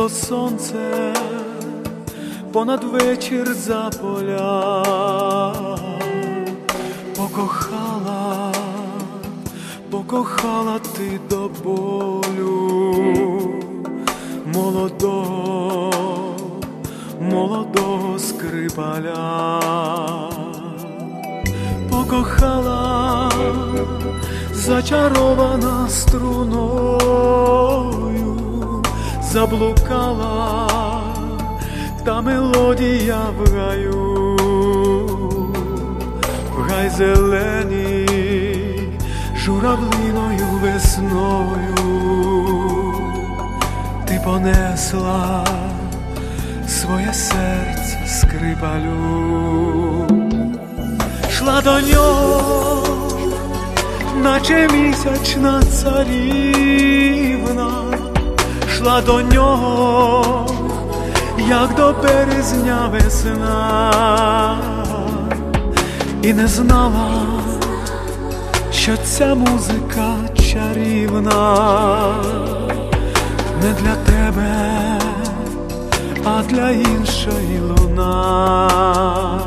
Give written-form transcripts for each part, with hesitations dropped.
сіло сонце понад вечір за поля. Покохала ти до болю молодого скрипаля. Покохала, зачарована струною, заблукала та мелодія в гаю, в гай зеленій журавлиною весною ти понесла своє серце скрипалю. Шла до нього, наче місячна царівна, шла до нього, як до березня весна, і не знала, що ця музика чарівна не для тебе, а для іншої луна.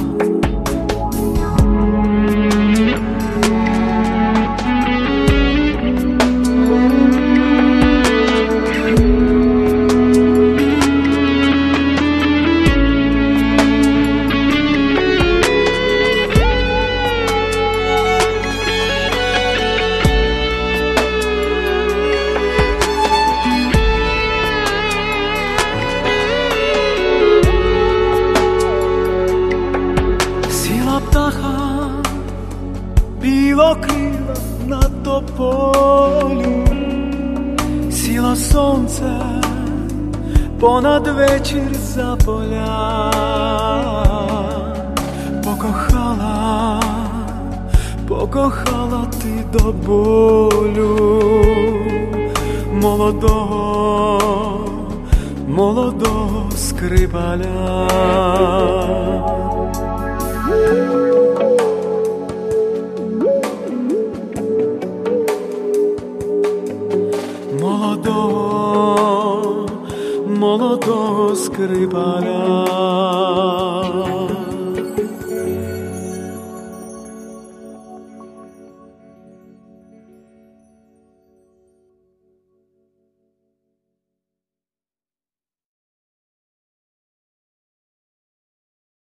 Птаха білокрила над тополю, сіло сонце понад вечір за поля. Покохала ти до болю молодого скрипаля. Молодого скрипаля.